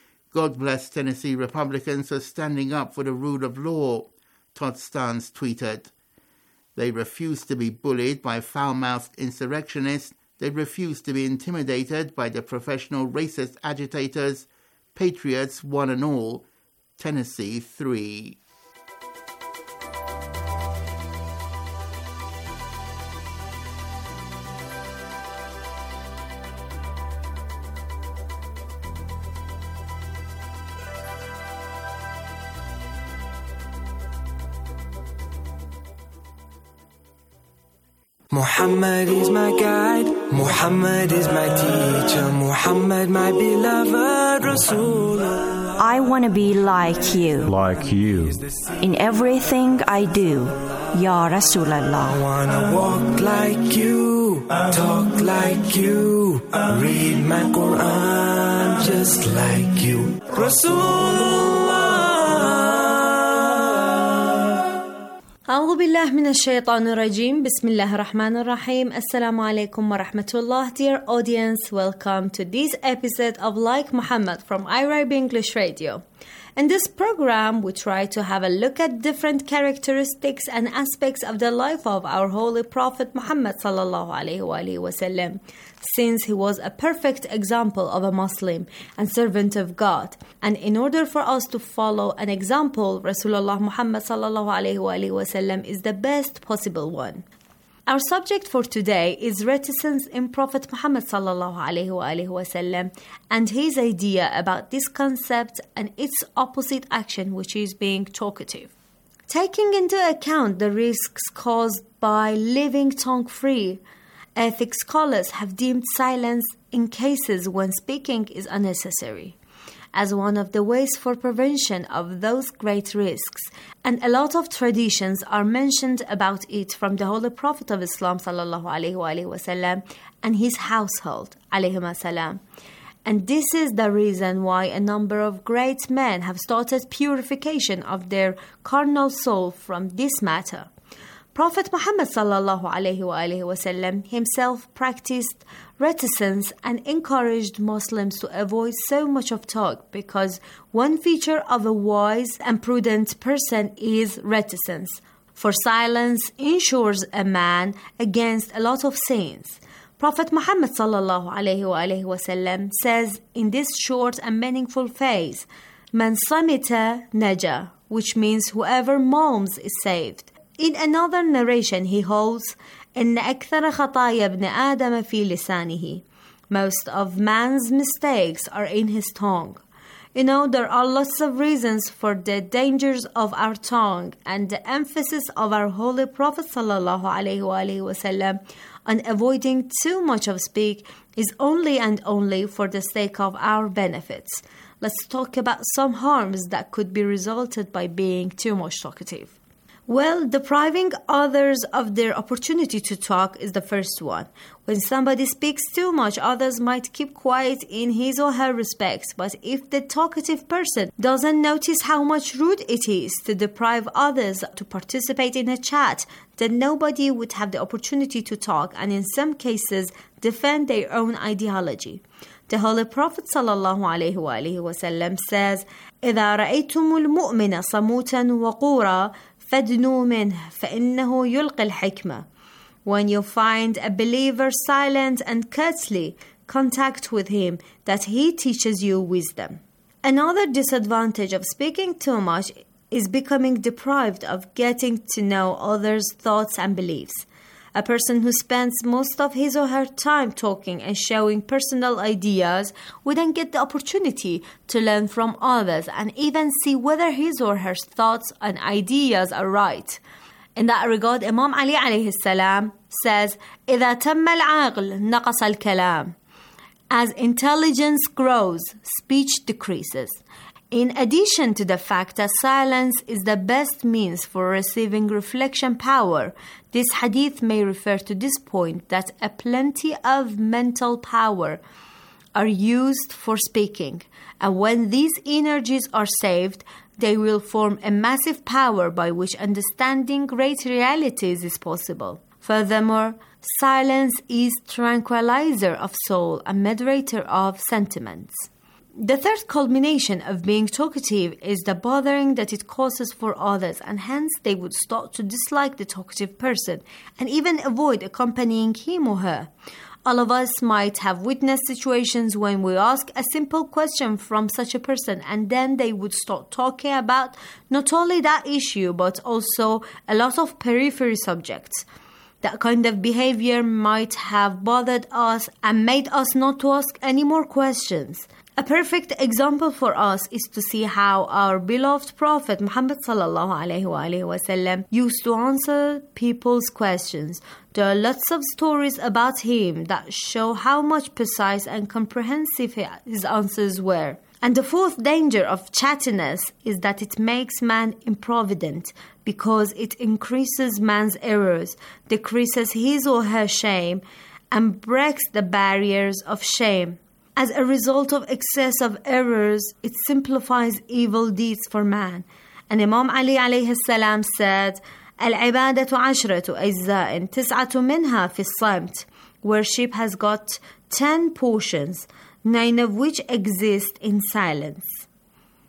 God bless Tennessee Republicans for standing up for the rule of law, Todd Starnes tweeted. They refuse to be bullied by foul-mouthed insurrectionists. They refuse to be intimidated by the professional racist agitators. Patriots, one and all. Tennessee, three. Muhammad is my guide, Muhammad is my teacher, Muhammad my beloved Rasulullah. I want to be like you. Like you. In everything I do, Ya Rasulallah. I want to walk like you, talk like you, read my Quran just like you. Rasulullah. أعوذ بالله من الشيطان الرجيم بسم الله الرحمن الرحيم السلام عليكم ورحمة الله. Dear audience, welcome to this episode of Like Muhammad from I R I B English Radio. In this program, we try to have a look at different characteristics and aspects of the life of our Holy Prophet Muhammad sallallahu alaihi wasallam, since he was a perfect example of a Muslim and servant of God. And in order for us to follow an example, Rasulullah Muhammad sallallahu alaihi wasallam is the best possible one. Our subject for today is reticence in Prophet Muhammad sallallahu alaihi wasallam and his idea about this concept and its opposite action, which is being talkative. Taking into account the risks caused by living tongue-free, ethics scholars have deemed silence in cases when speaking is unnecessary as one of the ways for prevention of those great risks, and a lot of traditions are mentioned about it from the Holy Prophet of Islam sallallahu alaihi wasallam and his household alayhim salam. And this is the reason why a number of great men have started purification of their carnal soul from this matter. Prophet Muhammad sallallahu alaihi wasallam himself practiced reticence and encouraged Muslims to avoid so much of talk, because one feature of a wise and prudent person is reticence. For silence ensures a man against a lot of sins. Prophet Muhammad sallallahu alaihi wasallam says in this short and meaningful phrase, "Man samita naja," which means whoever murmurs is saved. In another narration, he holds, إن أكثر خطايا ابن آدم في لسانه. Most of man's mistakes are in his tongue. You know, there are lots of reasons for the dangers of our tongue, and the emphasis of our Holy Prophet sallallahu alaihi wasallam on avoiding too much of speak is only and only for the sake of our benefits. Let's talk about some harms that could be resulted by being too much talkative. Well, depriving others of their opportunity to talk is the first one. When somebody speaks too much, others might keep quiet in his or her respects. But if the talkative person doesn't notice how much rude it is to deprive others to participate in a chat, then nobody would have the opportunity to talk and in some cases defend their own ideology. The Holy Prophet sallallahu alaihi wasallam says, إِذَا رَأَيْتُمُ الْمُؤْمِنَ صَمُوتًا وَقُورًا فَدْنُوا مِنْهُ فَإِنَّهُ يُلْقِي الْحِكْمَةِ. When you find a believer silent and curtly, contact with him, that he teaches you wisdom. Another disadvantage of speaking too much is becoming deprived of getting to know others' thoughts and beliefs. A person who spends most of his or her time talking and showing personal ideas wouldn't get the opportunity to learn from others and even see whether his or her thoughts and ideas are right. In that regard, Imam Ali alayhi salam says, إِذَا تَمَّ الْعَقْلِ نَقَصَ الْكَلَامِ. As intelligence grows, speech decreases. In addition to the fact that silence is the best means for receiving reflection power, this hadith may refer to this point, that a plenty of mental power are used for speaking, and when these energies are saved, they will form a massive power by which understanding great realities is possible. Furthermore, silence is tranquilizer of soul and moderator of sentiments. The third culmination of being talkative is the bothering that it causes for others, and hence they would start to dislike the talkative person and even avoid accompanying him or her. All of us might have witnessed situations when we ask a simple question from such a person and then they would start talking about not only that issue but also a lot of periphery subjects. That kind of behavior might have bothered us and made us not to ask any more questions. A perfect example for us is to see how our beloved Prophet Muhammad sallallahu alaihi wasallam used to answer people's questions. There are lots of stories about him that show how much precise and comprehensive his answers were. And the fourth danger of chattiness is that it makes man improvident, because it increases man's errors, decreases his or her shame, and breaks the barriers of shame. As a result of excess of errors, it simplifies evil deeds for man. And Imam Ali alayhi salam said, العبادة عشرة أجزاء تسعة منها في الصمت. Worship has got ten portions, nine of which exist in silence.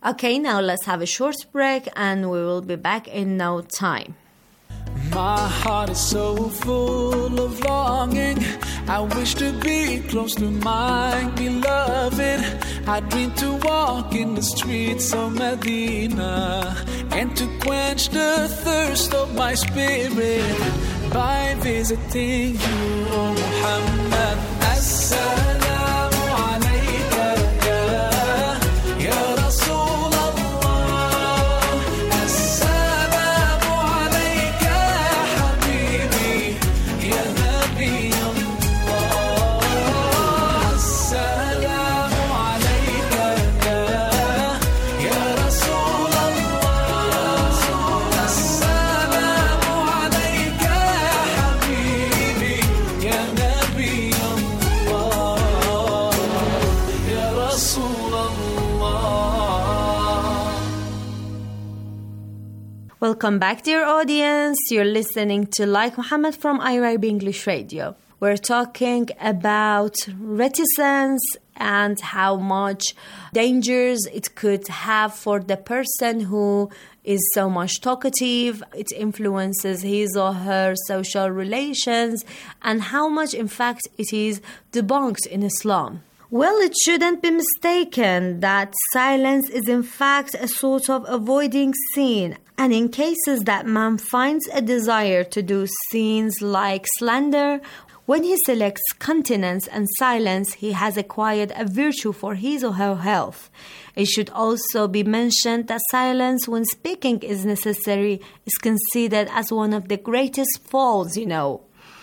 Okay, now let's have a short break and we will be back in no time. My heart is so full of longing. I wish to be close to my beloved. I dream to walk in the streets of Medina and to quench the thirst of my spirit by visiting you, O Muhammad. As-salamu alayka ya, ya Rasul Allah. As-salamu alayka ya Habibi, ya Nabi Allah. As-salamu alayka ya Rasul Allah. As-salamu alayka ya Habibi, ya Nabi Allah, ya Rasul Allah. Welcome back, dear audience. You're listening to Like Muhammad from I R I B English Radio. We're talking about reticence and how much dangers it could have for the person who is so much talkative. It influences his or her social relations, and how much, in fact, it is debunked in Islam. Well, it shouldn't be mistaken that silence is in fact a sort of avoiding sin. And in cases that man finds a desire to do sins like slander, when he selects continence and silence, he has acquired a virtue for his or her health. It should also be mentioned that silence when speaking is necessary is considered as one of the greatest faults, you know.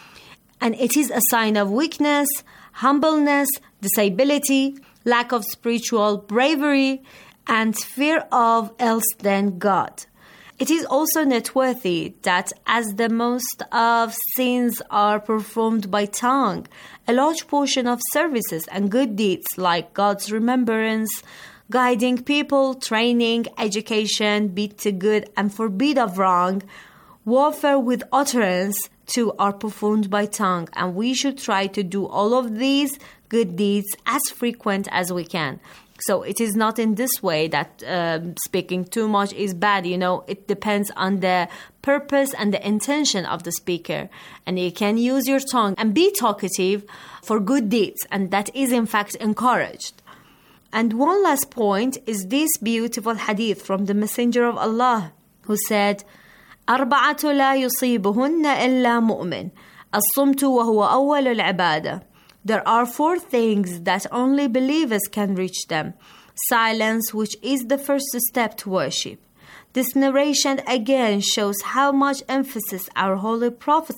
And it is a sign of weakness, humbleness, disability, lack of spiritual bravery, and fear of else than God. It is also noteworthy that as the most of sins are performed by tongue, a large portion of services and good deeds like God's remembrance, guiding people, training, education, bid to good and forbid of wrong, warfare with utterance too are performed by tongue, and we should try to do all of these good deeds as frequent as we can. So it is not in this way that uh, speaking too much is bad, you know. It depends on the purpose and the intention of the speaker. And you can use your tongue and be talkative for good deeds, and that is in fact encouraged. And one last point is this beautiful hadith from the Messenger of Allah, who said, أربعة لا يصيبهن إلا مؤمن الصمت وهو أول العبادة. There are four things that only believers can reach them. Silence, which is the first step to worship. This narration again shows how much emphasis our Holy Prophet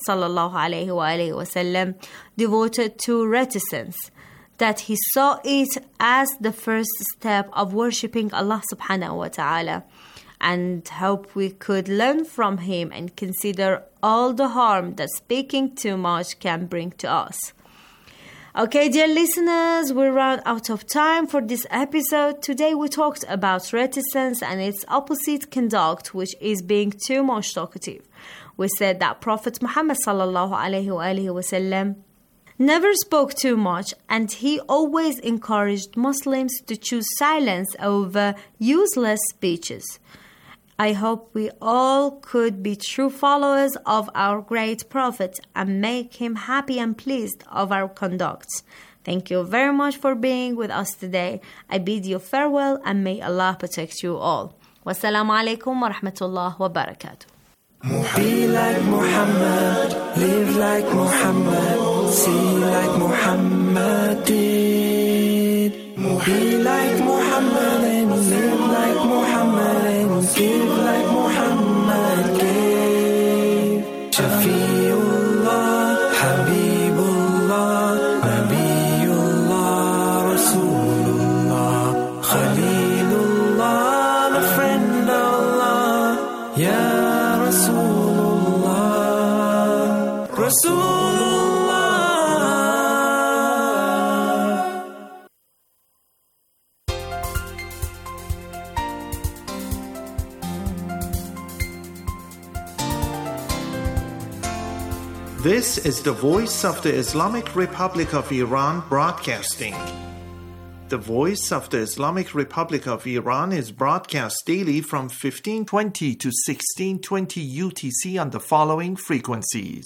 ﷺ devoted to reticence, that he saw it as the first step of worshipping Allah subhanahu wa ta'ala, and hope we could learn from him and consider all the harm that speaking too much can bring to us. Okay, dear listeners, we ran out of time for this episode. Today we talked about reticence and its opposite conduct, which is being too much talkative. We said that Prophet Muhammad sallallahu alaihi wasallam never spoke too much, and he always encouraged Muslims to choose silence over useless speeches. I hope we all could be true followers of our great Prophet and make him happy and pleased of our conduct. Thank you very much for being with us today. I bid you farewell and may Allah protect you all. Wassalamu alaikum wa rahmatullah wa barakatuh. Be like Muhammad, live like Muhammad, see like Muhammad did. Be like Muhammad and live like Muhammad and give like Muhammad gave. Shafiullah, Habibullah, Nabiullah, Rasulullah, Khalilullah, the friend of Allah, Ya Rasulullah, Rasulullah. This is the voice of the Islamic Republic of Iran broadcasting. The Voice of the Islamic Republic of Iran is broadcast daily from fifteen twenty to sixteen twenty U T C on the following frequencies.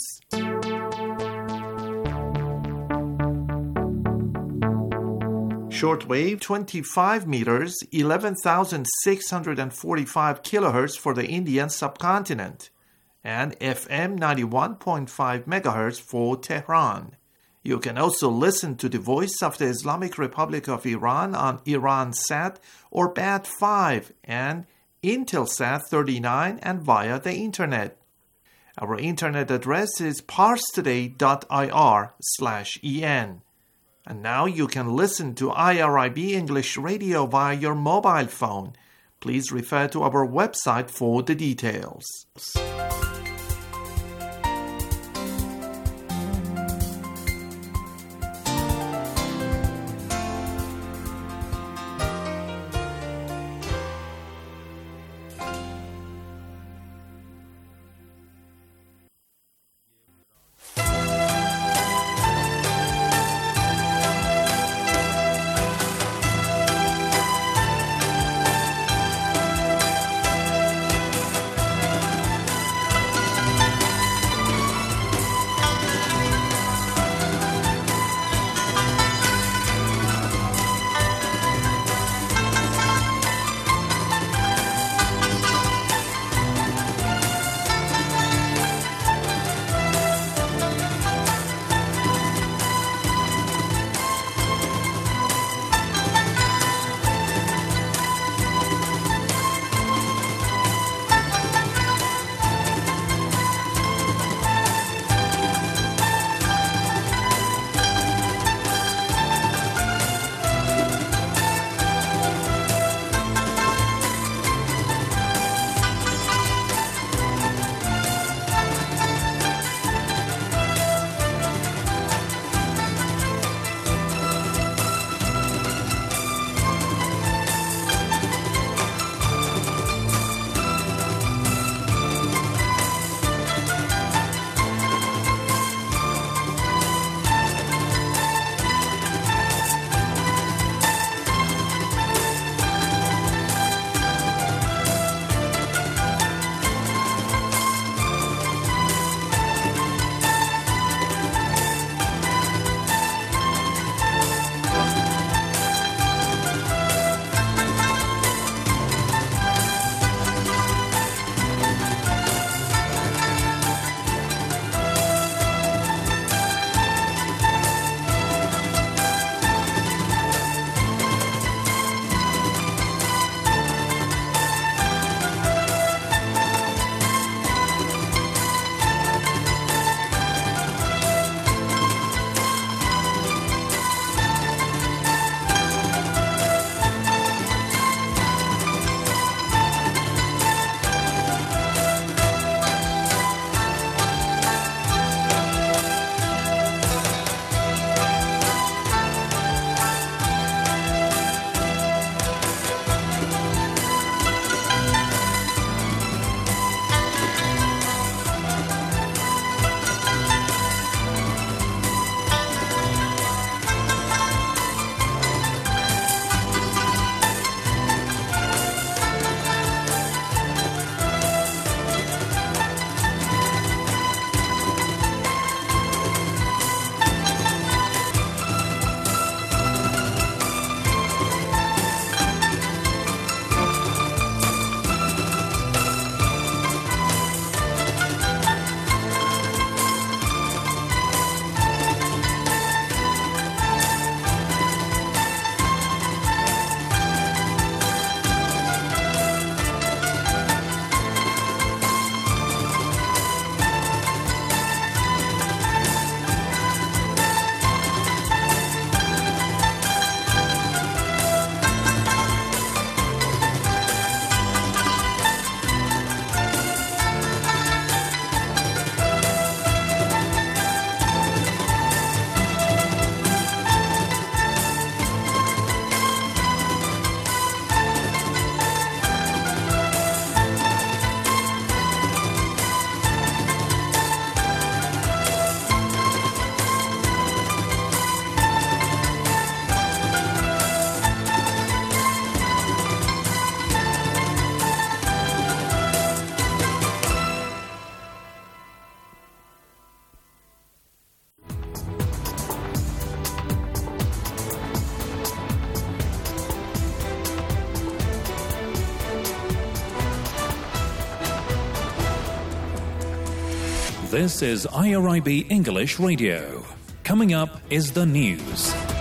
Shortwave twenty-five meters, eleven thousand six hundred forty-five kilohertz for the Indian subcontinent, and F M ninety-one point five megahertz for Tehran. You can also listen to the Voice of the Islamic Republic of Iran on IranSat or B A T five and Intelsat thirty-nine and via the Internet. Our Internet address is parstoday.ir slash en. And now you can listen to I R I B English Radio via your mobile phone. Please refer to our website for the details. This is I R I B English Radio. Coming up is the news.